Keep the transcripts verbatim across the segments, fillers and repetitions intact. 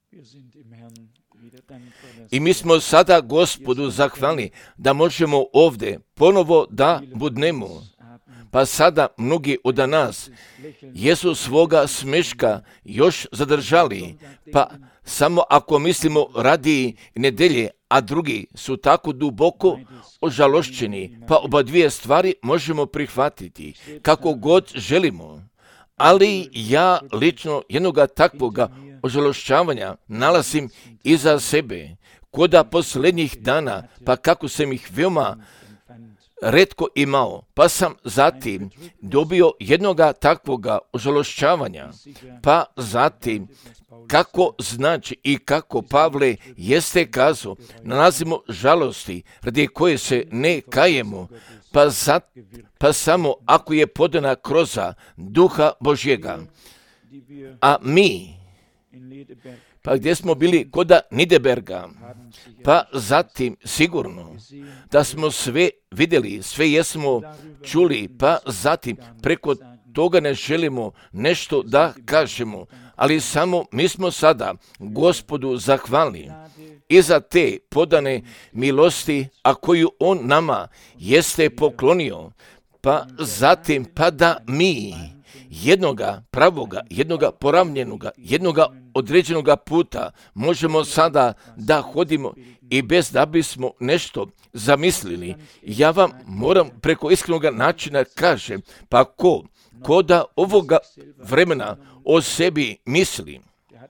I mi smo sada Gospodu zahvalni da možemo ovdje ponovo da budnemo. Pa sada mnogi od nas jesu svoga smeška još zadržali, pa samo ako mislimo radi nedelje, a drugi su tako duboko ožalošćeni, pa oba dvije stvari možemo prihvatiti kako god želimo. Ali ja lično jednoga takvoga ožalošćavanja nalazim iza sebe, koda posljednjih dana, pa kako sam ih veoma retko imao, pa sam zatim dobio jednoga takvoga ožalošćavanja, pa zatim kako znači i kako Pavle jeste kazao, nalazimo žalosti radi koje se ne kajemo, pa, za, pa samo ako je podana kroza Duha Božjega. A mi, pa gdje smo bili koda Nideberga, pa zatim sigurno da smo sve vidjeli, sve jesmo čuli, pa zatim preko toga ne želimo nešto da kažemo, ali samo mi smo sada Gospodu zahvalni i za te podane milosti, a koju On nama jeste poklonio, pa zatim pa da mi jednoga pravoga, jednoga poravnjenoga, jednoga određenoga puta možemo sada da hodimo i bez da bismo nešto zamislili. Ja vam moram preko iskrenog načina kažem, pa ko, ko da ovoga vremena o sebi misli,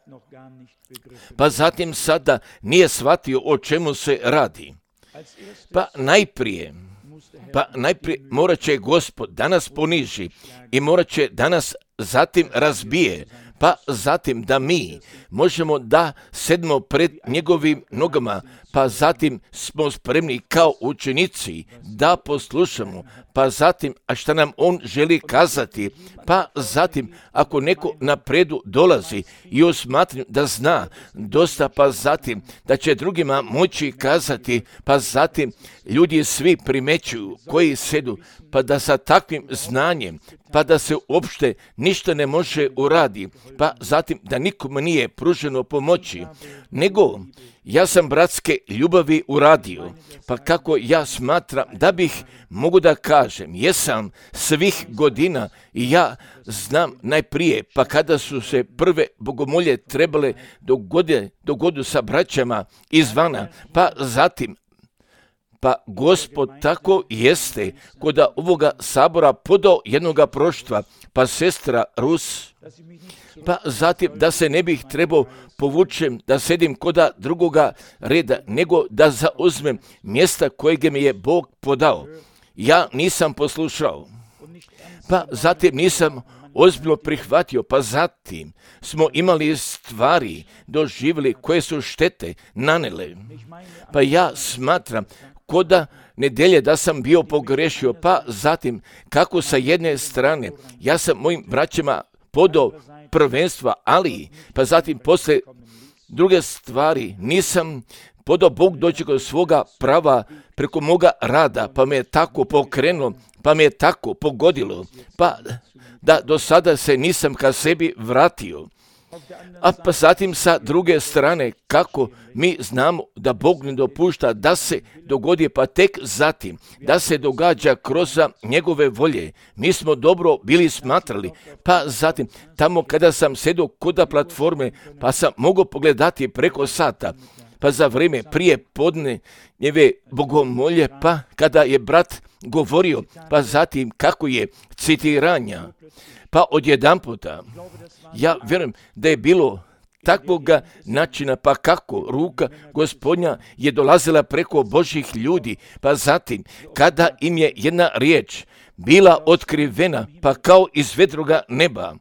pa zatim sada nije shvatio o čemu se radi. Pa najprije, pa najprije morat će Gospod da nas poniži i morat će da nas zatim razbije, pa zatim da mi možemo da sedmo pred njegovim nogama, pa zatim smo spremni kao učenici da poslušamo, pa zatim, a šta nam on želi kazati, pa zatim ako neko napredu dolazi i osmatri da zna dosta, pa zatim da će drugima moći kazati, pa zatim ljudi svi primećuju koji sedu, pa da sa takvim znanjem, pa da se uopšte ništa ne može uradi, pa zatim da nikome nije pruženo pomoći, nego ja sam bratske ljubavi uradio, pa kako ja smatram da bih mogu da kažem, jesam svih godina i ja znam najprije, pa kada su se prve bogomolje trebale dogode, dogodu sa braćama izvana, pa zatim pa Gospod tako jeste koda ovoga sabora podao jednoga proštva, pa sestra Rus, pa zatim da se ne bih trebao povučem da sedim koda drugoga reda, nego da zauzmem mjesta kojeg mi je Bog podao. Ja nisam poslušao, pa zatim nisam ozbiljno prihvatio, pa zatim smo imali stvari doživjeli koje su štete nanele. Pa ja smatram koda nedelje da sam bio pogrešio, pa zatim kako sa jedne strane ja sam mojim braćama podao prvenstva, ali pa zatim posle druge stvari nisam podao Bog doći kod svoga prava preko moga rada, pa me je tako pokrenulo, pa me je tako pogodilo, pa da do sada se nisam ka sebi vratio. A pa zatim sa druge strane, kako mi znamo da Bog ne dopušta da se dogodi, pa tek zatim da se događa kroz njegove volje. Mi smo dobro bili smatrali, pa zatim tamo kada sam sedao koda platforme, pa sam mogao pogledati preko sata, pa za vrijeme prije podne njeve bogomolje, pa kada je brat govorio, pa zatim kako je citiranja, pa odjedan puta, ja vjerujem da je bilo takvoga načina, pa kako ruka Gospodnja je dolazila preko Božjih ljudi, pa zatim kada im je jedna riječ bila otkrivena, pa kao iz vedroga neba,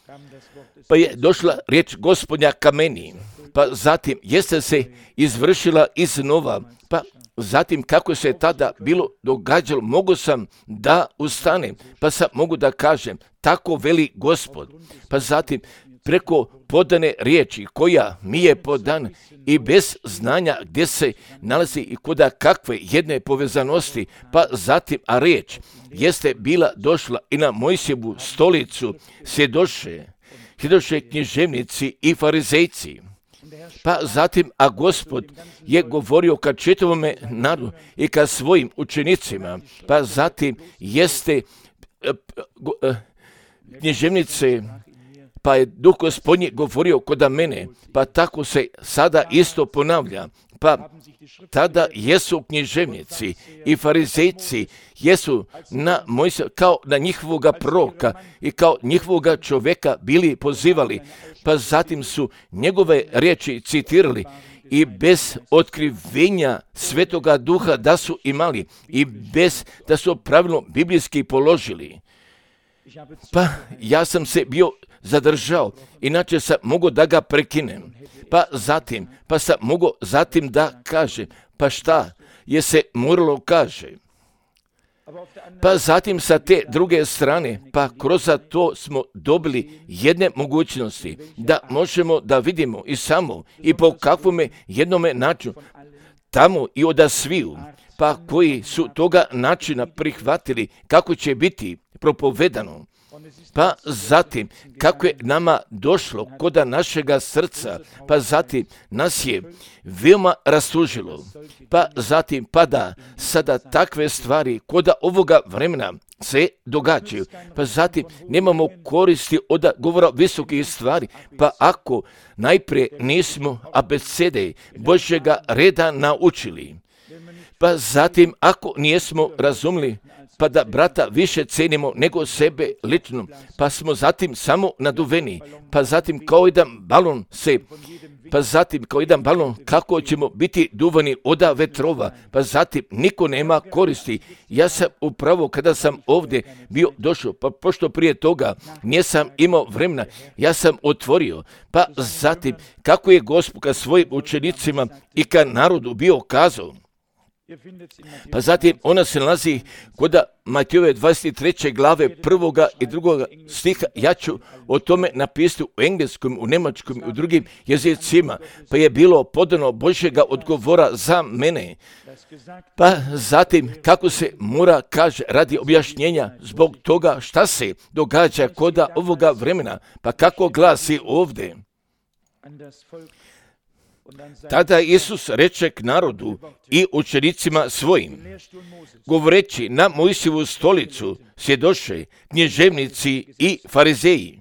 pa je došla riječ Gospodnja ka meni, pa zatim jeste se izvršila iznova, pa zatim kako se tada bilo događalo, mogu sam da ustanem, pa sam mogu da kažem, tako veli Gospod, pa zatim preko podane riječi koja mi je podan i bez znanja gdje se nalazi i kuda kakve jedne povezanosti, pa zatim, a riječ jeste bila došla i na Mojsijevu stolicu, sjedoše, sjedoše književnici i farizejci, Pa zatim, a Gospod je govorio ka čitavome narodu i ka svojim učenicima, pa zatim jeste književnice, pa je Duh Gospodnji govorio kod mene, pa tako se sada isto ponavlja. Pa tada jesu književnici i farizejci, jesu na Mojsija, kao na njihovoga proroka i kao njihovoga čovjeka bili pozivali, pa zatim su njegove riječi citirali i bez otkrivenja Svetoga Duha da su imali i bez da su pravilno biblijski položili. Pa ja sam se bio zadržao, inače sam mogao da ga prekinem. Pa zatim, pa sam mogao zatim da kažem, pa šta je se moralo kaže. Pa zatim sa te druge strane, pa kroz to smo dobili jedne mogućnosti da možemo da vidimo i samo i po kakvome jednome načinu tamo i od sviju, pa koji su toga načina prihvatili kako će biti propovedano. Pa zatim, kako je nama došlo koda našega srca, pa zatim nas je veoma rastužilo. Pa zatim, pa da sada takve stvari koda ovoga vremena se događaju. Pa zatim, nemamo koristi od govora visokih stvari, pa ako najprije nismo abecede Božjega reda naučili. Pa zatim, ako nismo razumili, pa da brata više cenimo nego sebe lično, pa smo zatim samo naduveni, pa zatim kao jedan balon se, pa zatim kao jedan balon kako ćemo biti duvani oda vetrova, pa zatim niko nema koristi. Ja sam upravo kada sam ovdje bio došao, pa pošto prije toga nisam imao vremena, ja sam otvorio, pa zatim kako je Gospod ka svojim učenicima i ka narodu bio kazao. Pa zatim ona se nalazi kod Matejove dvadeset treće glave prvoga i drugoga stiha. Ja ću o tome napisati u engleskom, u njemačkom i u drugim jezicima. Pa je bilo podano Božjega odgovora za mene. Pa zatim kako se mora kaže radi objašnjenja zbog toga šta se događa kod ovoga vremena. Pa kako glasi ovdje? Tada Isus reče k narodu i učenicima svojim, govoreći na Mojsijevu stolicu sjedoše književnici i farizeji.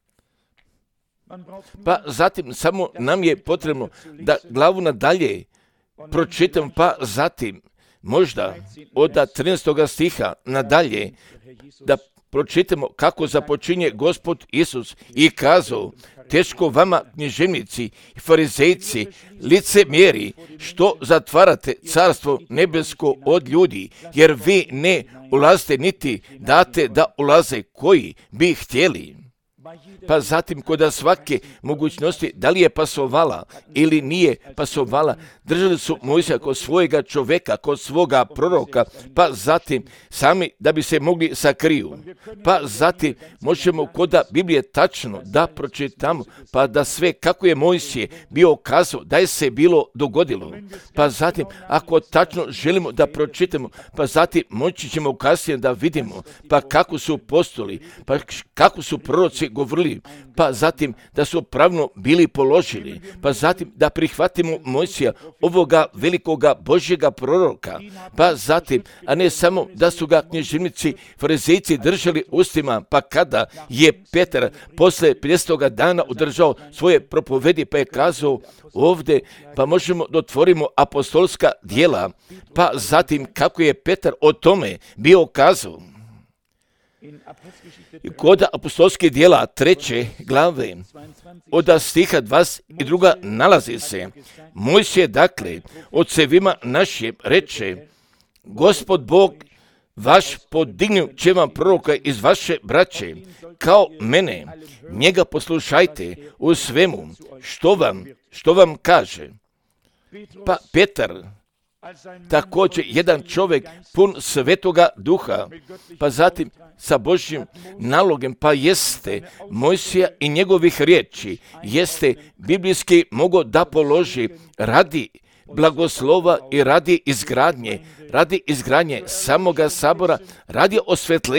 Pa zatim samo nam je potrebno da glavu nadalje pročitam, pa zatim možda od trinaestog stiha nadalje da pročitamo kako započinje Gospod Isus i kazao, teško vama književnici i farizejci, licemjeri, što zatvarate carstvo nebesko od ljudi, jer vi ne ulazite niti date da ulaze koji bi htjeli. Pa zatim kod svake mogućnosti, da li je pasovala ili nije pasovala, držali su Mojsija kod svojega čovjeka, kod svoga proroka, pa zatim sami da bi se mogli sakriju. Pa zatim možemo kod Biblije tačno da pročitamo, pa da sve kako je Mojsije bio kazao, da je se bilo dogodilo. Pa zatim ako tačno želimo da pročitamo, pa zatim moći ćemo kasnije da vidimo, pa kako su postuli, pa kako su proroci govorili, pa zatim da su pravno bili položili, pa zatim da prihvatimo Mojsija, ovoga velikoga Božjega proroka, pa zatim, a ne samo da su ga književnici, farizejci držali ustima, pa kada je Petar posle pedesetoga dana održao svoje propovedi, pa je kazao ovdje, pa možemo da otvorimo apostolska djela, pa zatim kako je Petar o tome bio kazao. Kod apostolskih djela treće glave od stiha dvadeset dva nalazi se, Mojsije dakle ocevima našim reče, Gospod Bog vaš podignut će vam proroka iz vaše braće, kao mene, njega poslušajte u svemu što vam, što vam kaže. Pa Petar, također jedan čovjek pun Svetoga Duha, pa zatim sa Božjim nalogom, pa jeste Mojsija i njegovih riječi, jeste biblijski mogao da položi radi blagoslova i radi izgradnje, radi izgradnje samoga sabora, radi osvetljenja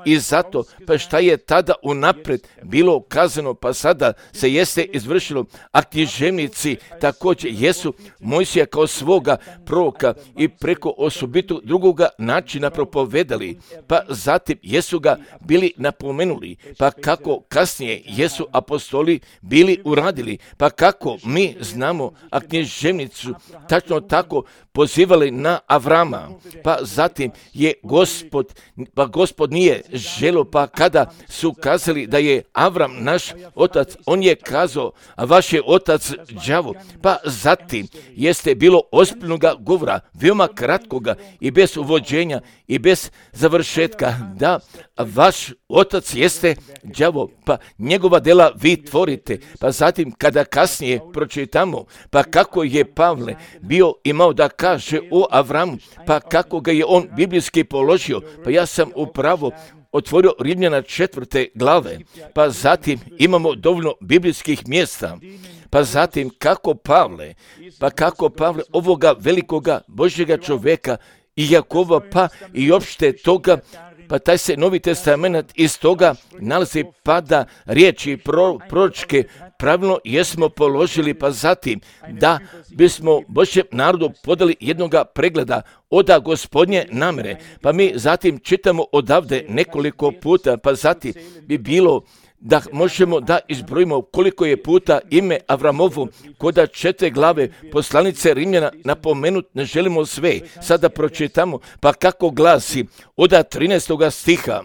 i zato, pa šta je tada unaprijed bilo kazano, pa sada se jeste izvršilo, a književnici također jesu Mojsija kao svoga proroka i preko osobitu drugoga načina propovedali, pa zatim jesu ga bili napomenuli, pa kako kasnije jesu apostoli bili uradili, pa kako mi znamo, a književnicu tačno tako pozivali na Avrama, pa zatim je Gospod, pa Gospod nije želio, pa kada su kazali da je Avram naš otac, on je kazao, a vaš je otac đavo, pa zatim jeste bilo ozbiljnoga govora, veoma kratkoga i bez uvođenja i bez završetka, da vaš otac jeste đavo, pa njegova dela vi tvorite, pa zatim kada kasnije pročitamo, pa kako je Pavle bio imao da kaže o Avramu, pa kako ga je on biblijski položio, pa ja sam upravo otvorio Rimljana četvrte glave, pa zatim imamo dovoljno biblijskih mjesta, pa zatim kako Pavle, pa kako Pavle ovoga velikoga Božjega čovjeka i Jakova, pa i opšte toga, pa taj se Novi Testament iz toga nalazi, pa da riječi pro, proročke pravilno jesmo položili, pa zatim da bismo Božjem narodu podali jednoga pregleda oda Gospodnje namere, pa mi zatim čitamo odavde nekoliko puta, pa zatim bi bilo da možemo da izbrojimo koliko je puta ime Avramovu koda četiri glave poslanice Rimljana napomenut, ne želimo sve, sada pročitamo, pa kako glasi oda trinaestoga stiha.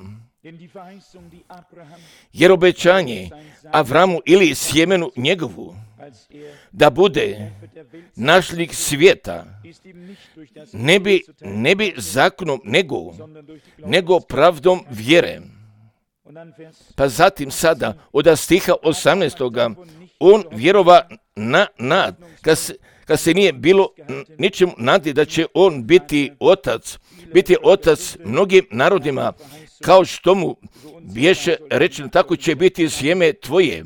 Jer obećanje Avramu ili sjemenu njegovu da bude našlik svijeta ne bi, ne bi zakonom nego, nego pravdom vjere. Pa zatim sada od stiha osamnaestoga on vjerova na nad, kad se, kad se nije bilo ničemu nadi da će on biti otac, biti otac mnogim narodima, kao što mu biješe rečeno, tako će biti sjeme tvoje.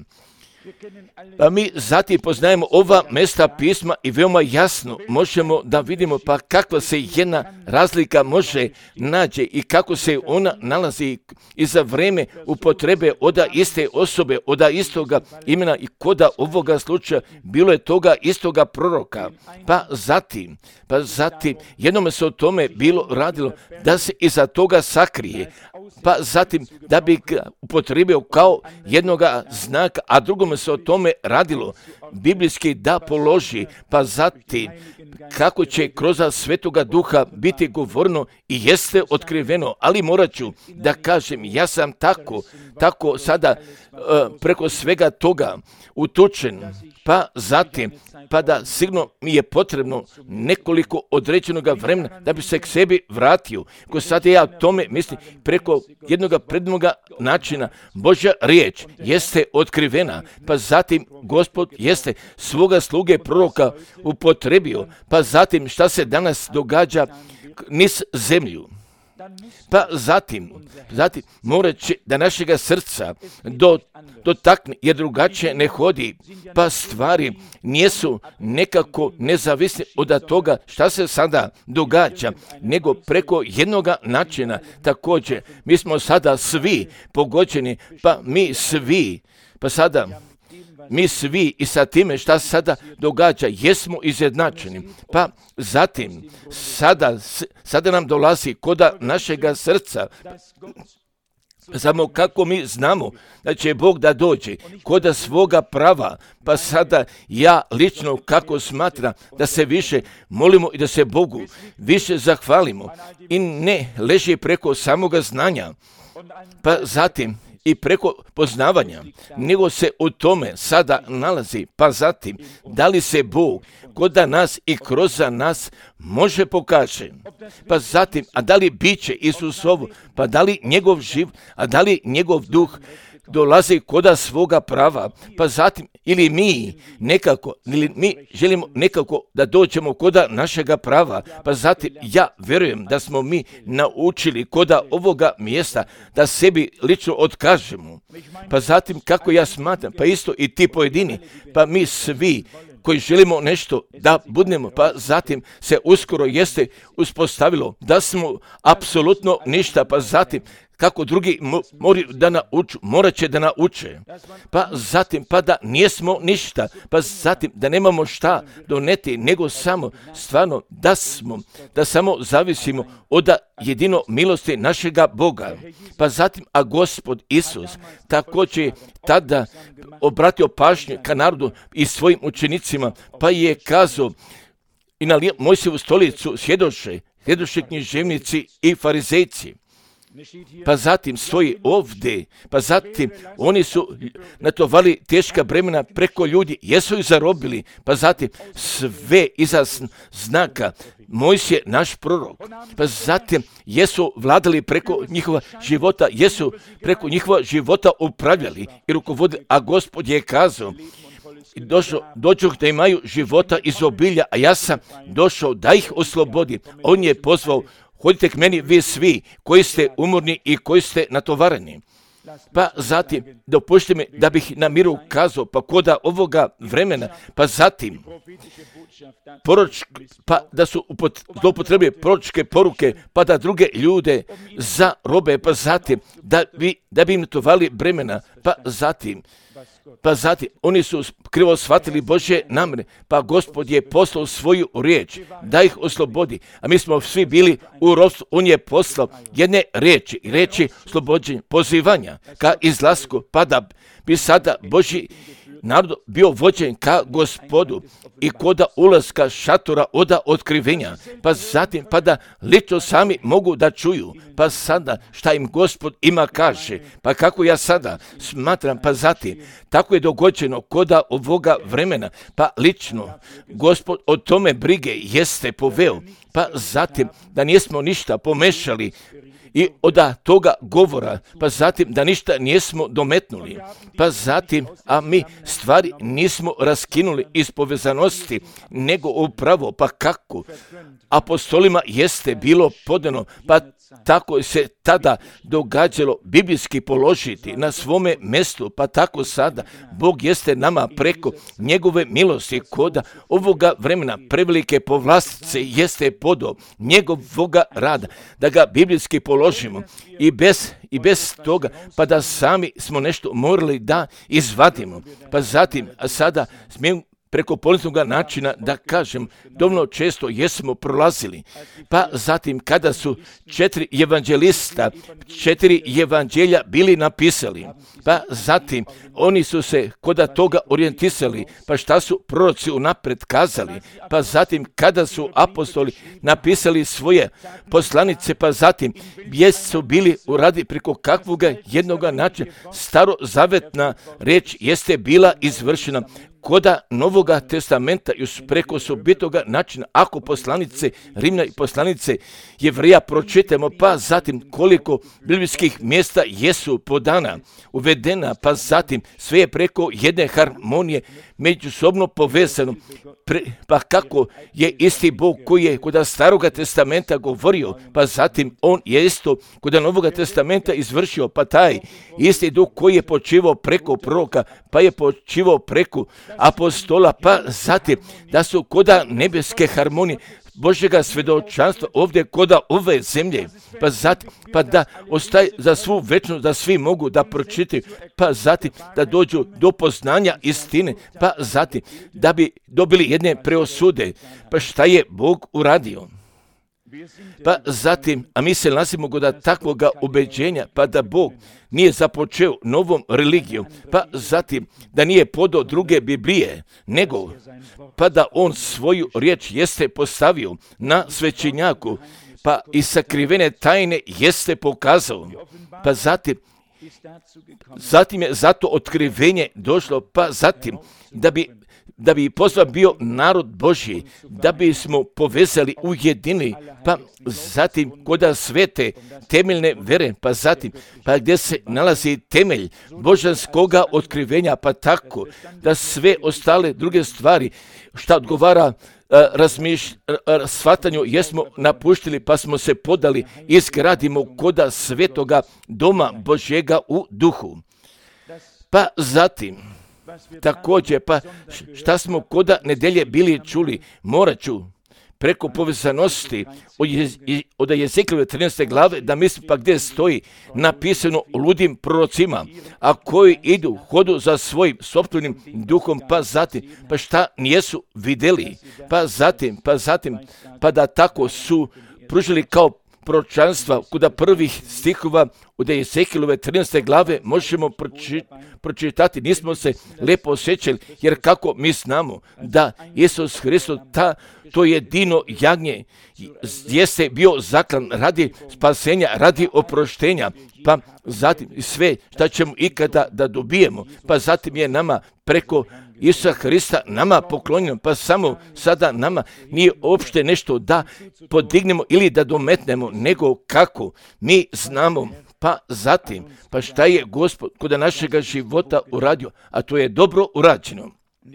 Pa mi zatim poznajemo ova mjesta pisma i veoma jasno možemo da vidimo pa kakva se jedna razlika može nađe i kako se ona nalazi i za vrijeme upotrebe oda iste osobe, oda istoga imena i koda ovoga slučaja bilo je toga istoga proroka. Pa zatim, pa zatim jednome se o tome bilo radilo da se iza toga sakrije, pa zatim da bi ga upotrebio kao jednoga znaka, a drugome se o tome radilo biblijski da položi, pa zatim kako će kroz Svetoga Duha biti govorno i jeste otkriveno, ali morat ću da kažem, ja sam tako, tako sada uh, preko svega toga utučen, pa zatim, pa da sigurno mi je potrebno nekoliko određenog vremena da bi se k sebi vratio. Ko sada ja tome mislim, preko jednog prednog načina Božja riječ jeste otkrivena, pa zatim Gospod jeste svoga sluge proroka upotrebio, pa zatim šta se danas događa niz zemlju. Pa zatim, zatim morat će da našega srca do, dotakne, jer drugačije ne hodi, pa stvari nisu nekako nezavisne od toga šta se sada događa, nego preko jednog načina. Također, mi smo sada svi pogođeni, pa mi svi, pa sada mi svi i sa time šta sada događa, jesmo izjednačeni. Pa zatim, sada, sada nam dolazi koda našega srca, samo kako mi znamo da će Bog da dođe koda svoga prava, pa sada ja lično kako smatram da se više molimo i da se Bogu više zahvalimo i ne leži preko samoga znanja, pa zatim i preko poznavanja, nego se u tome sada nalazi, pa zatim da li se Bog koda nas i kroz nas može pokaže, pa zatim, a da li biće Isusovo, pa da li njegov živ, a da li njegov duh dolazi koda svoga prava, pa zatim ili mi nekako, ili mi želimo nekako da dođemo koda našega prava, pa zatim ja vjerujem da smo mi naučili koda ovoga mjesta da sebi lično otkažemo, pa zatim kako ja smatram, pa isto i ti pojedini, pa mi svi koji želimo nešto da budemo, pa zatim se uskoro jeste uspostavilo da smo apsolutno ništa, pa zatim kako drugi mo- moraju da nauču, morat će da nauče. Pa zatim, pa da nijesmo ništa, pa zatim da nemamo šta doneti, nego samo stvarno da smo, da samo zavisimo od jedino milosti našega Boga. Pa zatim, a Gospod Isus također tada obratio pažnju ka narodu i svojim učenicima, pa je kazao i na Mojsijevu stolicu sjedoše, sjedoše književnici i farizejci. Pa zatim stoji ovdje, pa zatim oni su natovali teška bremena preko ljudi, jesu ih zarobili, pa zatim sve iza znaka, Mojsije naš prorok, pa zatim jesu vladali preko njihova života, jesu preko njihova života upravljali i rukovodili, a Gospod je kazao, došao, dođoh da imaju života iz obilja, a ja sam došao da ih oslobodim. On je pozvao, hodite k meni vi svi koji ste umorni i koji ste natovareni. Pa zatim, dopušte mi da bih na miru kazao, pa koda ovoga vremena, pa zatim, poroč, pa da su zloupotrebili proročke poruke, pa da druge ljude za robe, pa zatim, da bi, da bi im natovali bremena, pa zatim, pa zatim, oni su krivo shvatili Božje namjere, pa Gospod je poslao svoju riječ da ih oslobodi, a mi smo svi bili u ropstvu, on je poslao jedne riječi, riječi oslobođenja, pozivanja ka izlasku, pa da bi sada Božji narod bio vođen ka Gospodu i koda ulaska šatora oda otkrivenja, pa zatim pa da lično sami mogu da čuju, pa sada šta im Gospod ima kaže, pa kako ja sada smatram, pa zatim tako je dogođeno koda ovoga vremena, pa lično Gospod o tome brige jeste poveo, pa zatim da nismo ništa pomešali i od toga govora, pa zatim da ništa nismo dometnuli, pa zatim, a mi stvari nismo raskinuli iz povezanosti, nego upravo, pa kako apostolima jeste bilo podano, pa tako se tada događalo biblijski položiti na svome mjestu, pa tako sada Bog jeste nama preko njegove milosti koda ovoga vremena prevelike povlastice jeste podao njegovoga rada, da ga biblijski položimo i bez, i bez toga, pa da sami smo nešto morali da izvadimo. Pa zatim, a sada smijem preko poniznog načina da kažem, dovoljno često jesmo prolazili. Pa zatim kada su četiri evanđelista, četiri evanđelja bili napisali, pa zatim oni su se koda toga orijentisali, pa šta su proroci unapred kazali, pa zatim kada su apostoli napisali svoje poslanice, pa zatim jest su bili uradi preko kakvoga jednoga načina, starozavetna reč jeste bila izvršena. Koda Novoga testamenta još preko sobitoga načina, ako poslanice Rimlja i poslanice Jevrija pročitamo, pa zatim koliko biblijskih mjesta jesu podana, uvedena, pa zatim sve je preko jedne harmonije međusobno povezano, pre, pa kako je isti Bog koji je kod Staroga testamenta govorio, pa zatim on je isto kod Novoga testamenta izvršio, pa taj isti Duh koji je počivao preko proroka, pa je počivao preko apostola, pa zatim da su koda nebeske harmonije Božjega svjedočanstva ovdje koda ove zemlje, pa zatim pa da ostaje za svu večnost, da svi mogu da pročitaju, pa zatim da dođu do poznanja istine, pa zatim da bi dobili jedne preosude, pa šta je Bog uradio. Pa zatim, a mi se nalazimo kod takvoga ubeđenja, pa da Bog nije započeo novom religijom, pa zatim da nije podao druge Biblije, nego pa da on svoju riječ jeste postavio na svećenjaku, pa i sakrivene tajne jeste pokazao, pa zatim zatim je zato otkrivenje došlo, pa zatim da bi da bi pozvan bio narod Božji, da bismo povezali, ujedinili, pa zatim koda svete temeljne vere, pa zatim, pa gdje se nalazi temelj božanskoga otkrivenja, pa tako da sve ostale druge stvari šta odgovara razmišlj, shvatanju jesmo napuštili, pa smo se podali i izgradimo koda svetoga doma Božjega u duhu. Pa zatim, također, pa šta smo koda nedelje bili čuli, morat ću preko povezanosti od, jez, od Jezekijele trinaeste glave, da mislim pa gdje stoji napisano o ludim prorocima, a koji idu hodu za svojim sopstvenim duhom, pa zatim, pa šta nijesu vidjeli, pa zatim, pa zatim, pa da tako su pružili kao proročanstva kuda prvih stihova od Jezekijele trinaeste glave možemo proči, pročitati. Nismo se lijepo osjećali, jer kako mi znamo da Isus Hristos, ta, to jedino jagnje, jeste bio zaklan radi spasenja, radi oproštenja, pa zatim sve što ćemo ikada da dobijemo, pa zatim je nama preko Isusa Hrista nama poklonjeno, pa samo sada nama nije uopšte nešto da podignemo ili da dometnemo, nego kako mi znamo, pa zatim, pa šta je Gospod kod našega života uradio, a to je dobro urađeno.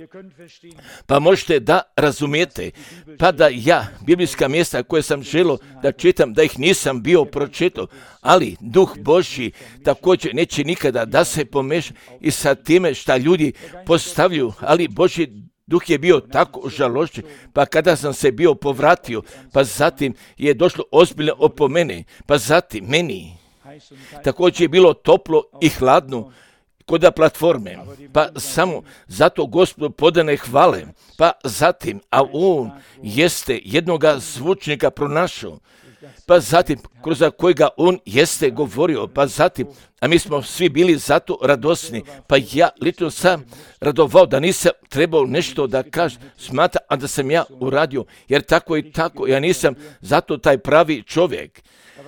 Pa možete da razumijete, pa da ja, biblijska mjesta koje sam želio da čitam, da ih nisam bio pročitao, ali Duh Božji također neće nikada da se pomeša i sa time šta ljudi postavljaju, ali Božji Duh je bio tako žalošćen, pa kada sam se bio povratio, pa zatim je došlo ozbiljno opomene, pa zatim meni također je bilo toplo i hladno kod platforme, pa samo zato Gospodu podane hvale, pa zatim, a on jeste jednoga zvučnika pronašao, pa zatim kroz kojega on jeste govorio, pa zatim, a mi smo svi bili zato radosni, pa ja lično sam radovao da nisam trebao nešto da kažem, smatra, a da sam ja uradio, jer tako i tako, ja nisam zato taj pravi čovjek.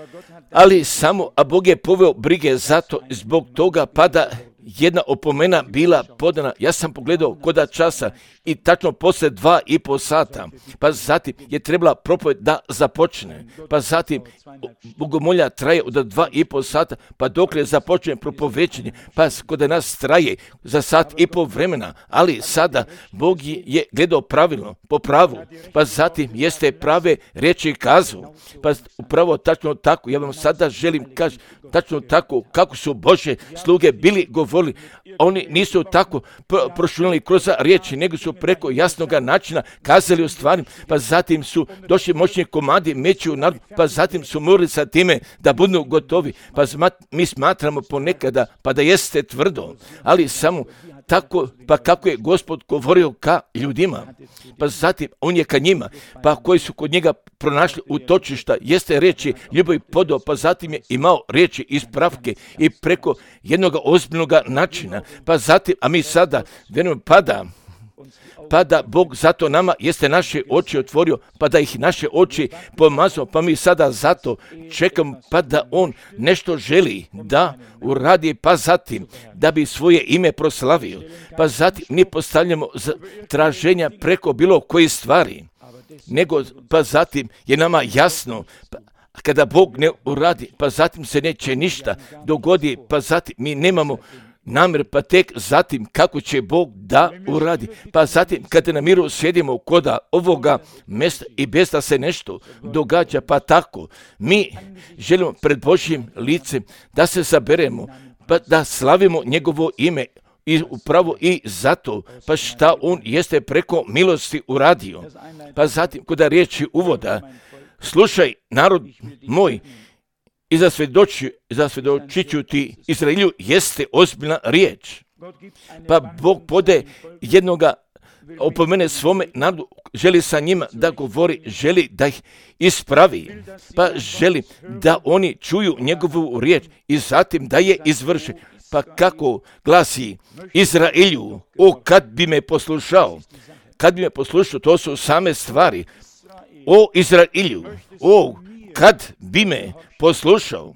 Ali samo, a Bog je poveo brige zato zbog toga, pa da jedna opomena bila podana. Ja sam pogledao koda časa i tačno poslije dva i po sata, pa zatim je trebala propoved da započne, pa zatim bogomolja traje od dva i po sata, pa dokle započne propovećenje, pa kod nas traje za sat i po vremena, ali sada Bog je gledao pravilno, po pravu, pa zatim jeste prave riječi kazu, pa upravo tačno tako, ja vam sada želim kaži, tačno tako kako su Božje sluge bili govorili, oni nisu tako pro- prošunili kroz riječi, nego su preko jasnoga načina kazali o stvari, pa zatim su došli moćni komadi meći u narod, pa zatim su morali sa time da budu gotovi, pa smat, mi smatramo ponekada pa da jeste tvrdo, ali samo tako, pa kako je Gospod govorio ka ljudima, pa zatim on je ka njima, pa koji su kod njega pronašli utočišta, jeste reći ljubav i podo, pa zatim je imao riječi ispravke i preko jednog ozbiljnog načina, pa zatim, a mi sada vjerujemo pada, pa da Bog zato nama jeste naše oči otvorio, pa da ih naše oči pomazao, pa mi sada zato čekamo, pa da on nešto želi da uradi, pa zatim da bi svoje ime proslavio, pa zatim mi postavljamo traženja preko bilo koje stvari, nego pa zatim je nama jasno, pa kada Bog ne uradi, pa zatim se neće ništa dogodi, pa zatim mi nemamo namjer, pa tek zatim kako će Bog da uradi, pa zatim kada na miru sjedimo koda ovoga mjesta i bez da se nešto događa, pa tako mi želimo pred Božjim licem da se zaberemo, pa da slavimo njegovo ime i upravo i zato, pa šta on jeste preko milosti uradio, pa zatim koda riječi uvoda, slušaj narod moj, i zasvjedočit ću ti Izraelju jeste ozbiljna riječ. Pa Bog pode jednoga opomene svome narodu, želi sa njima da govori, želi da ih ispravi, pa želi da oni čuju njegovu riječ i zatim da je izvrši. Pa kako glasi Izraelju, o kad bi me poslušao, kad bi me poslušao, to su same stvari. O Izraelju, o kad bi me poslušao,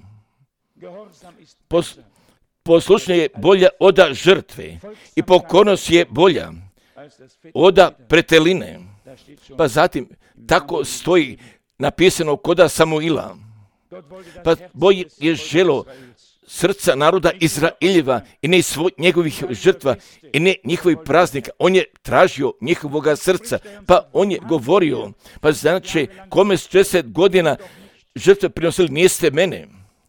Pos, poslušnje je bolja oda žrtve i pokornost je bolja oda preteline. Pa zatim tako stoji napisano koda Samuila. Pa Bog je želo srca naroda Izraeljeva i ne svoj, njegovih žrtva i ne njihovih praznika. On je tražio njihovoga srca, pa on je govorio, pa znači kome s četrdeset godina žrtve prinosili, niste mene.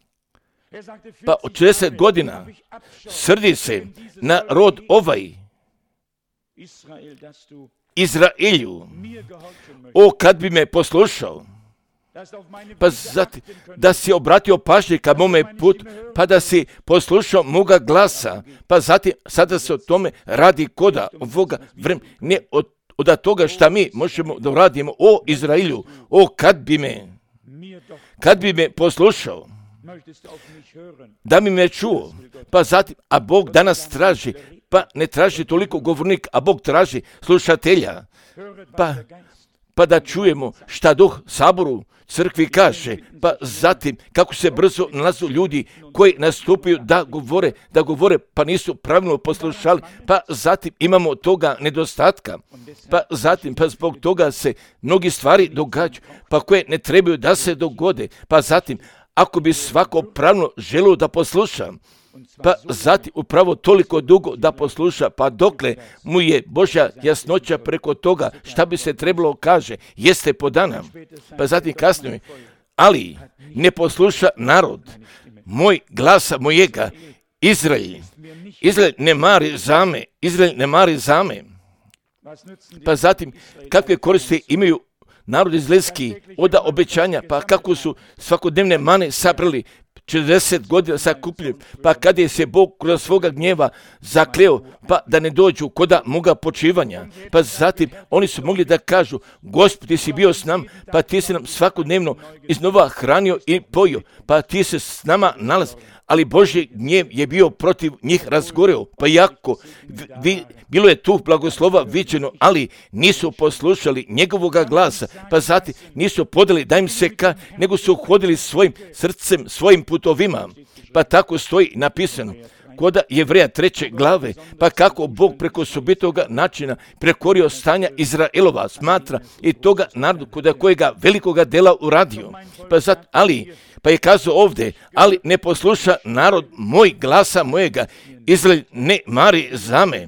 Pa od četrdeset godina srdi se na rod ovaj, Izraelju, o kad bi me poslušao, pa zatim da si obratio pažnje ka mome putu, pa da si poslušao moga glasa, pa zatim sada se o tome radi koda ovoga vremena, ne od, od toga šta mi možemo da uradimo. O Izraelju, o kad bi me, kad bi me poslušao, da mi me čuo, pa zatim, a Bog danas traži, pa ne traži toliko govornik, a Bog traži slušatelja, pa, pa da čujemo šta Duh Saboru crkvi kaže, pa zatim kako se brzo nalazu ljudi koji nastupaju da govore, da govore, pa nisu pravilno poslušali, pa zatim imamo toga nedostatka, pa zatim, pa zbog toga se mnogi stvari događaju, pa koje ne trebaju da se dogode, pa zatim, ako bi svako pravilno želio da posluša, pa zatim upravo toliko dugo da posluša, pa dokle mu je Božja jasnoća preko toga šta bi se trebalo kaže, jeste podana, pa zatim kasnije, ali ne posluša narod, moj glasa mojega, Izrael, Izrael ne mari za me, Izrael ne mari za me, pa zatim kakve koristi imaju narod izraelski od obećanja, pa kako su svakodnevne mane sabrali, četrdeset godina sakupljeni, pa kada je se Bog kroz svoga gnjeva zakleo, pa da ne dođu koda moga počivanja, pa zatim oni su mogli da kažu, Gospod, ti si bio s nam, pa ti si nam svakodnevno iznova hranio i pojio, pa ti se s nama nalazi, ali Božji gnjev je bio protiv njih razgoreo, pa jako vi, bilo je tu blagoslova viđeno, ali nisu poslušali njegovoga glasa, pa zatim nisu podali da im se ka, nego su hodili svojim srcem, svojim putovima, pa tako stoji napisano koda Jevreja treće glave, pa kako Bog preko sobitoga načina prekorio stanja Izraelova, smatra i toga narodu koda kojega velikoga dela uradio, pa zat, ali pa je kazao ovdje, ali ne posluša narod moj glasa mojega, Izrael ne mari za me.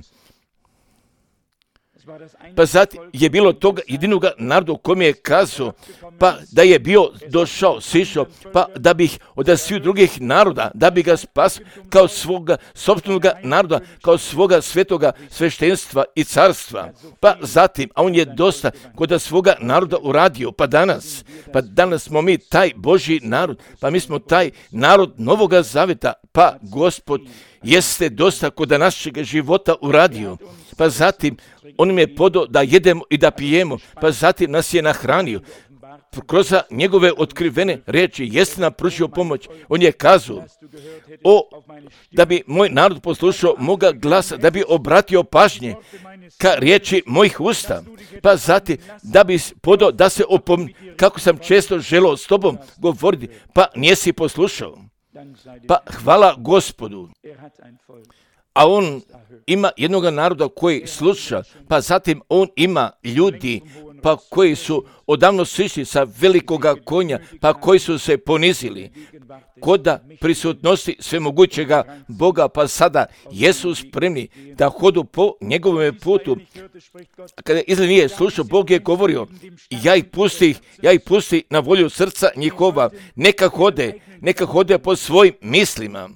Pa zatim je bilo toga jedinoga naroda u kojem je kazao, pa da je bio došao, sišao, pa da bih od svih drugih naroda, da bi ga spas kao svoga sopstvenog naroda, kao svoga svetoga sveštenstva i carstva. Pa zatim, a on je dosta kod svoga naroda uradio, pa danas, pa danas smo mi taj Božji narod, pa mi smo taj narod Novoga Zaveta, pa Gospod jeste dosta kod našeg života uradio, pa zatim on mi je podao da jedemo i da pijemo, pa zatim nas je nahranio. Kroz njegove otkrivene riječi jeste nam pružio pomoć. On je kazao, o, da bi moj narod poslušao moga glasa, da bi obratio pažnje ka riječi mojih usta, pa zatim da bi podao da se opomni, kako sam često želio s tobom govoriti, pa nisi poslušao. Pa hvala Gospodu. A on ima jednog naroda koji sluša, pa zatim on ima ljudi, pa koji su odavno sišli sa velikoga konja, pa koji su se ponizili koda prisutnosti svemogućega Boga, pa sada jesu spremni da hodu po njegovom putu. Kada Izrael nije slušao, Bog je govorio, ja ih pustih, ja ih pusti na volju srca njihova, neka hode, neka hode po svojim mislima.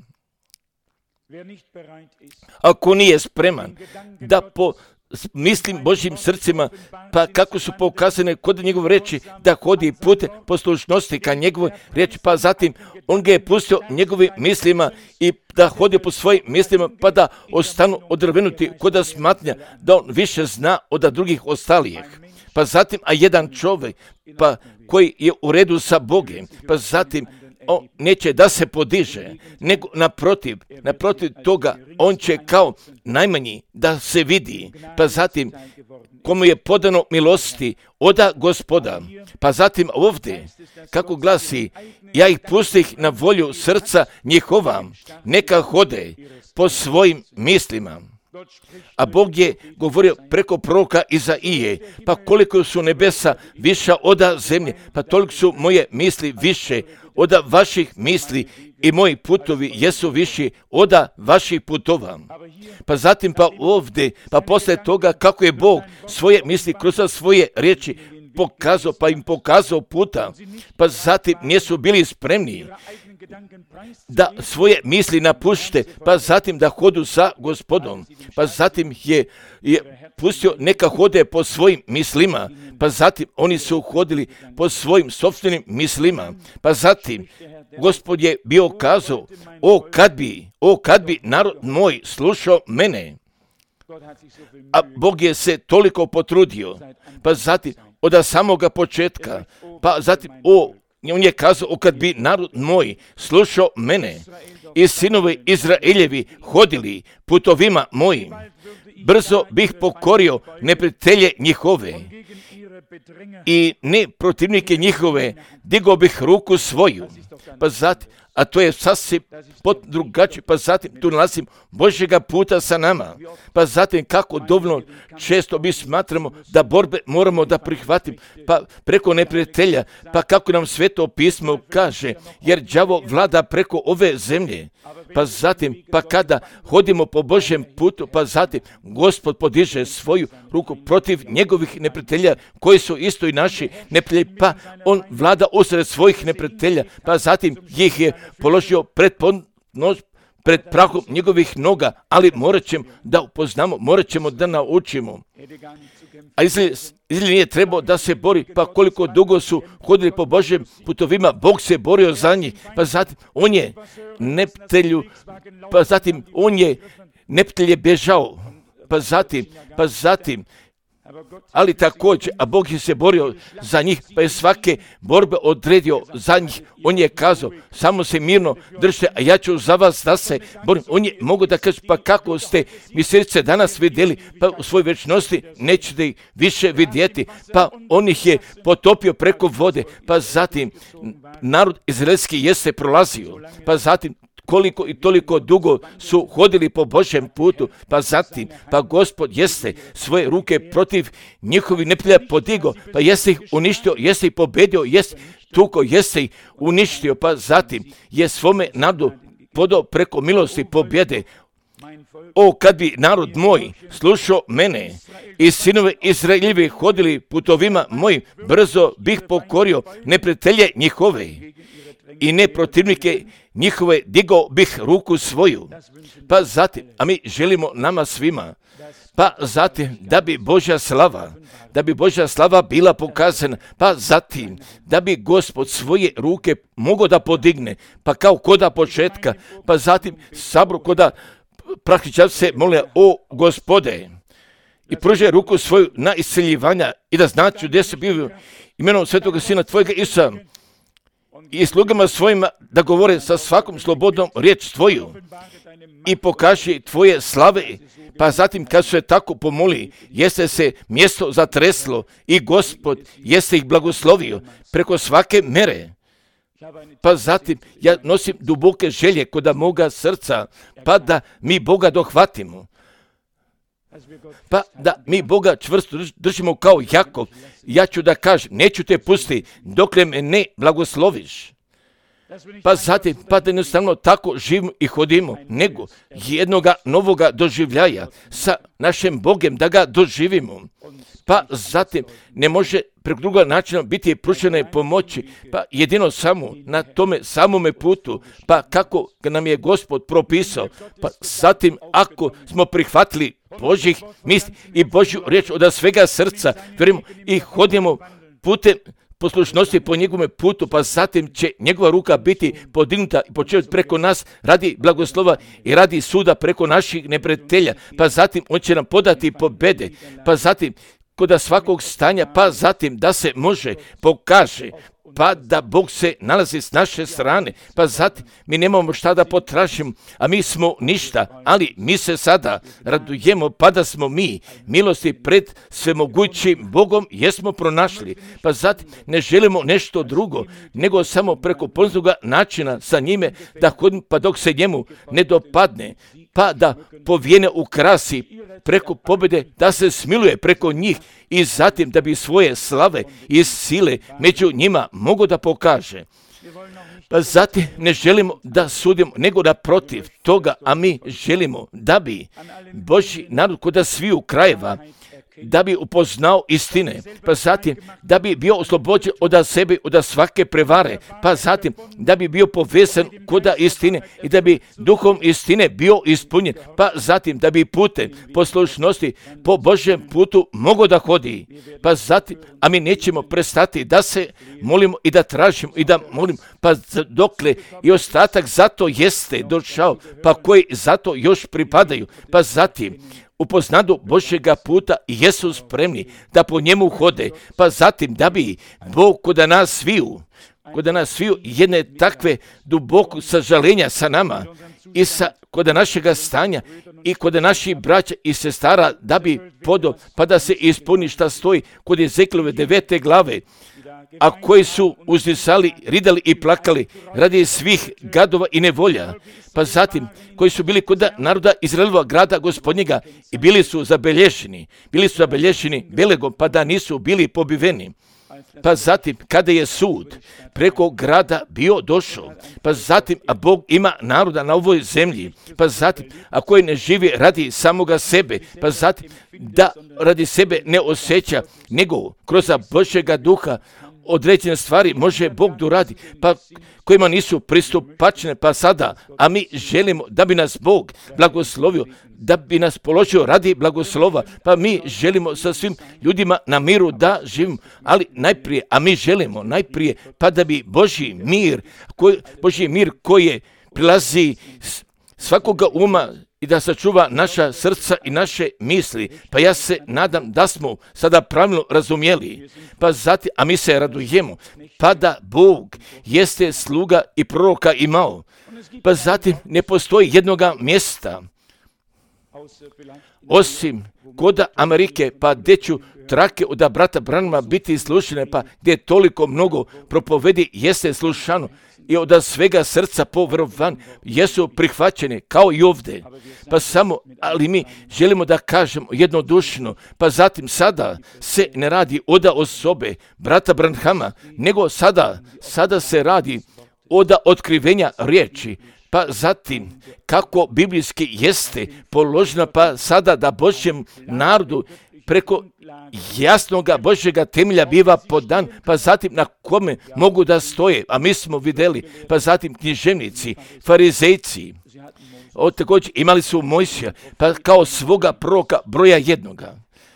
Ako nije spreman da po mislim Božjim srcima, pa kako su pokazane kod njegove reči da hodi pute poslušnosti ka njegovoj reči, pa zatim on ga je pustio njegovim mislima i da hodi po svojim mislima, pa da ostanu odrvenuti kod smatnja da on više zna od drugih ostalih. Pa zatim, a jedan čovjek pa koji je u redu sa Bogom, pa zatim on neće da se podiže, nego naprotiv, naprotiv toga, on će kao najmanji da se vidi, pa zatim komu je podano milosti oda Gospoda, pa zatim ovdje, kako glasi, ja ih pustih na volju srca njihova, neka hode po svojim mislima. A Bog je govorio preko proroka Izaije, pa koliko su nebesa viša oda zemlje, pa toliko su moje misli više oda vaših misli i moji putovi jesu viši oda vaših putova. Pa zatim pa ovdje, pa posle toga kako je Bog svoje misli kroz svoje riječi pokazao, pa im pokazao puta, pa zatim nisu bili spremni da svoje misli napušte, pa zatim da hodu sa Gospodom, pa zatim je, je pustio neka hode po svojim mislima, pa zatim oni su hodili po svojim sopstvenim mislima, pa zatim Gospod je bio kazao, o kad bi, o kad bi narod moj slušao mene, a Bog je se toliko potrudio, pa zatim od samoga početka, pa zatim o, on je kazao, o kad bi narod moj slušao mene i sinovi Izraeljevi hodili putovima mojim, brzo bih pokorio neprijatelje njihove i ne protivnike njihove, digao bih ruku svoju, pa zatim, a to je sasvim drugačije, pa zatim tu nalazim Božjega puta sa nama, pa zatim kako dovoljno često mi smatramo da borbe moramo da prihvatimo, pa preko neprijatelja, pa kako nam Sveto pismo kaže, jer đavo vlada preko ove zemlje, pa zatim, pa kada hodimo po Božjem putu, pa zatim Gospod podiže svoju ruku protiv njegovih neprijatelja, koji su isto i naši neprijatelji, pa on vlada usred svojih neprijatelja, pa zatim ih je položio pred, podnož, pred prahom njegovih noga, ali morat ćemo da upoznamo, morat ćemo da naučimo. A Izrael, Izrael nije trebao da se bori, pa koliko dugo su hodili po Božjem putovima, Bog se borio za njih, pa zatim on je neprijatelju, pa zatim on je neprijatelj je bježao, pa zatim, pa zatim, ali također, a Bog je se borio za njih, pa je svake borbe odredio za njih. On je kazao, samo se mirno držite, a ja ću za vas da se borim. On je mogu da kaže, pa kako ste mjesece danas vidjeli, pa u svojoj večnosti nećete ih više vidjeti, pa on ih je potopio preko vode, pa zatim narod izraelski jeste prolazio, pa zatim koliko i toliko dugo su hodili po Božjem putu, pa zatim, pa Gospod jeste svoje ruke protiv njihovih neprijatelja podigo, pa jeste ih uništio, jeste ih pobedio, jeste tuko, jeste ih uništio, pa zatim je svome narodu podao preko milosti pobjede. O, kad bi narod moj slušao mene i sinove Izraeljevi hodili putovima mojim, brzo bih pokorio neprijatelje njihove i ne protivnike njihove, digao bih ruku svoju. Pa zatim, a mi želimo nama svima, pa zatim da bi Božja slava, da bi Božja slava bila pokazana, pa zatim da bi Gospod svoje ruke mogao da podigne, pa kao koda početka, pa zatim sabro koda praktičar se mole, o Gospode, i pruže ruku svoju na isceljivanja i da znači gdje se bio imenom Svetoga Sina Tvojega Isusa i slugama svojima da govore sa svakom slobodnom riječ Tvoju i pokaži Tvoje slave. Pa zatim kad su se tako pomoli, jeste se mjesto zatreslo i Gospod jeste ih blagoslovio preko svake mere. Pa zatim ja nosim duboke želje kod moga srca, pa da mi Boga dohvatimo. Pa da mi Boga čvrsto držimo kao Jakov. Ja ću da kažem, neću te pustiti dokle me ne blagosloviš. Pa zatim, pa da jednostavno tako živimo i hodimo, nego jednoga novoga doživljaja sa našim Bogem da ga doživimo. Pa zatim ne može preko druga načina biti pružene pomoći, pa jedino samo na tome samome putu, pa kako nam je Gospod propisao, pa zatim ako smo prihvatili Božjih misli i Božju riječ od svega srca, vjerujemo i hodimo putem poslušnosti po njegovom putu, pa zatim će njegova ruka biti podignuta i početi preko nas radi blagoslova i radi suda preko naših neprijatelja, pa zatim on će nam podati pobjede, pa zatim kod svakog stanja, pa zatim da se može pokaže, pa da Bog se nalazi s naše strane, pa zatim mi nemamo šta da potražimo, a mi smo ništa, ali mi se sada radujemo, pa da smo mi milosti pred svemogućim Bogom jesmo pronašli, pa zatim ne želimo nešto drugo, nego samo preko poznatoga načina sa njime da hodimo, pa dok se njemu ne dopadne, pa da povijene u krasi preko pobjede, da se smiluje preko njih i zatim da bi svoje slave i sile među njima mogo da pokaže. Pa zatim ne želimo da sudimo, nego da protiv toga, a mi želimo da bi Božji narod kod sviju krajeva da bi upoznao istine, pa zatim da bi bio oslobođen od sebe, od svake prevare, pa zatim da bi bio povezan kod istine i da bi duhom istine bio ispunjen, pa zatim da bi putem poslušnosti po Božjem putu mogao da hodi, pa zatim, a mi nećemo prestati da se molimo i da tražimo i da molimo, pa dokle i ostatak zato jeste došao, pa koji zato još pripadaju, pa zatim u poznanju Božjega puta jesu spremni da po njemu hode, pa zatim da bi Bog kod nas sviju, kod nas sviju jedne takve duboko sažalenja sa nama i sa, kod našega stanja i kod naših braća i sestara da bi podo, pa da se ispuni šta stoji kod Ezekielove devete glave, a koji su uzdisali, ridali i plakali radi svih gadova i nevolja, pa zatim koji su bili kod naroda Izraelova grada Gospodnjega i bili su zabelješeni, bili su zabelješeni belegom, pa da nisu bili pobiveni. Pa zatim, kada je sud preko grada bio došao, pa zatim, a Bog ima naroda na ovoj zemlji, pa zatim, a koji ne živi radi samoga sebe, pa zatim, da radi sebe ne osjeća, nego kroz Božjega duha određene stvari može Bog da uradi, pa kojima nisu pristupačne, pa sada, a mi želimo da bi nas Bog blagoslovio, da bi nas položio radi blagoslova, pa mi želimo sa svim ljudima na miru da živimo, ali najprije, a mi želimo najprije, pa da bi Božji mir, koji, Božji mir koji prilazi svakoga uma i da sačuva naša srca i naše misli, pa ja se nadam da smo sada pravilno razumjeli, pa zatim, a mi se radujemo, pa da Bog jeste sluga i proroka imao, pa zatim ne postoji jednoga mjesta, osim kod Amerike, pa gdje ću trake od brata Branhama biti slušane, pa gdje toliko mnogo propovedi jeste slušano i od svega srca po verovanju jesu prihvaćene kao i ovdje. Pa samo, ali mi želimo da kažemo jednodušno, pa zatim sada se ne radi od osobe brata Branhama, nego sada, sada se radi od otkrivenja riječi, pa zatim kako biblijski jeste položena, pa sada da Božjem narodu preko jasnoga Božjega temelja biva podan, pa zatim na kome mogu da stoje, a mi smo vidjeli, pa zatim književnici, farizejci, od također imali su Mojsija, pa kao svoga proroka broja jednoga.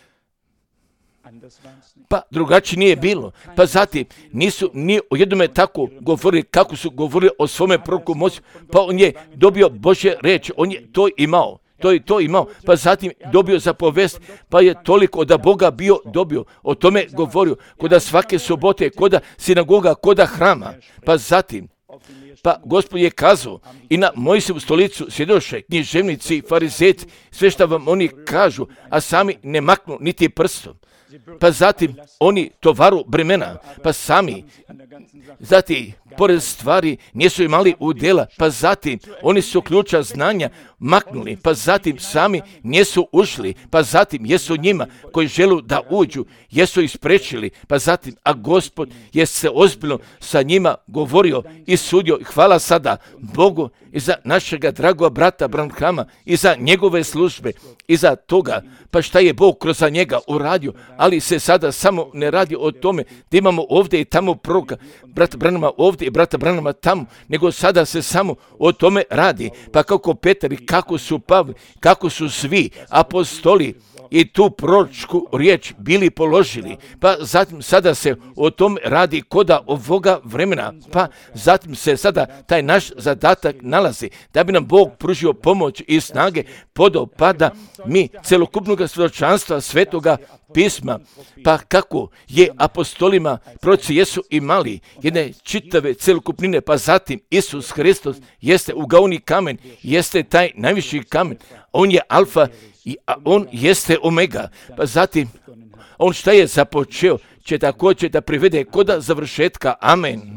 Pa drugačije nije bilo. Pa zatim nisu ni o jednome tako govorili kako su govorili o svome proroku Mojsiju, pa on je dobio Božje reči, on je to imao. To je to imao, pa zatim dobio zapovest, pa je toliko da Boga bio dobio, o tome govorio, koda svake subote, koda sinagoga, koda hrama, pa zatim, pa Gospod je kazao i na Mojsijevu stolicu sjedoše književnici, farizejci, sve što vam oni kažu, a sami ne maknu niti prstom. Pa zatim oni tovaru bremena, pa sami, zatim, pored stvari nisu imali udjela, pa zatim oni su ključa znanja maknuli, pa zatim sami nisu ušli, pa zatim jesu njima koji želu da uđu, jesu isprečili, pa zatim, a Gospod je se ozbiljno sa njima govorio i sudio. Hvala sada Bogu i za našega dragog brata Branhama i za njegove službe i za toga, pa šta je Bog kroz njega uradio, ali se sada samo ne radi o tome da imamo ovdje i tamo proroka, brata Branhama ovdje i brata Branhama tamo, nego sada se samo o tome radi, pa kako Petar i kako su Pavli, kako su svi apostoli i tu proročku riječ bili položili, pa zatim sada se o tom radi koda ovoga vremena, pa zatim se sada taj naš zadatak nalazi, da bi nam Bog pružio pomoć i snage podao, pa da mi celokupnog svjedočanstva svetoga pisma, pa kako je apostolima proroci jesu imali jedne čitave celokupnine, pa zatim Isus Hristos jeste ugaoni kamen, jeste taj najviši kamen, on je alfa, I, a on jeste omega, pa zatim on šta je započeo će također da privede koda završetka, amen.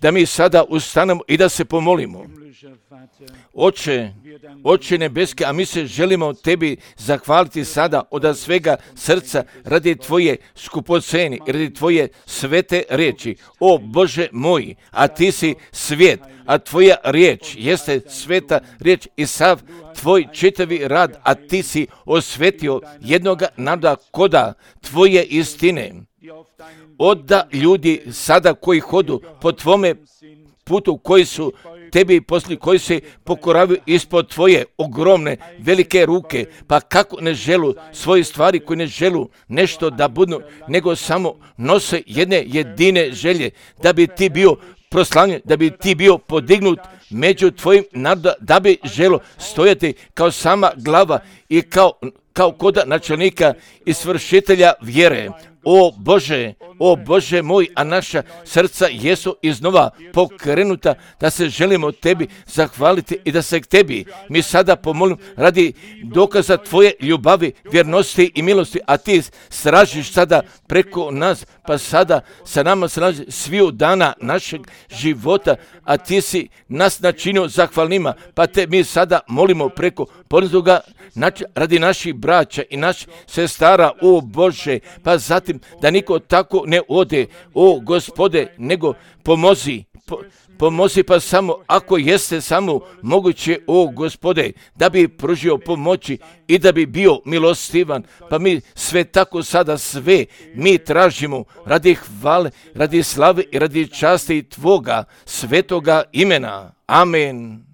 da mi sada ustanemo i da se pomolimo. Oče, Oče nebeski, a mi se želimo tebi zahvaliti sada od svega srca radi tvoje skupoceni i radi tvoje svete riječi. O Bože moj, a ti si svijet, a tvoja riječ jeste sveta riječ i sav tvoj čitavi rad, a ti si osvetio jednoga naroda koda tvoje istine. Oda ljudi sada koji hodu po tvome putu, koji su tebi posli, koji se pokoravaju ispod tvoje ogromne, velike ruke, pa kako ne želu svoje stvari, koji ne želu nešto da budu, nego samo nose jedne jedine želje, da bi ti bio proslavljen, da bi ti bio podignut među tvojim naroda, da bi želo stojati kao sama glava i kao, kao koda načelnika i svršitelja vjere. O Bože, o Bože moj, a naša srca jesu iznova pokrenuta da se želimo tebi zahvaliti i da se k tebi mi sada pomolimo radi dokaza tvoje ljubavi, vjernosti i milosti, a ti stražiš sada preko nas, pa sada sa nama straži sviju dana našeg života, a ti si nas načinio zahvalnima, pa te mi sada molimo preko poniznoga Nač, radi naših braća i naših sestara, o Bože, pa zatim da niko tako ne ode, o Gospode, nego pomozi, po, pomozi pa samo ako jeste samo moguće, o Gospode, da bi pružio pomoći i da bi bio milostivan, pa mi sve tako sada sve mi tražimo radi hvale, radi slave i radi časti tvoga svetoga imena. Amen.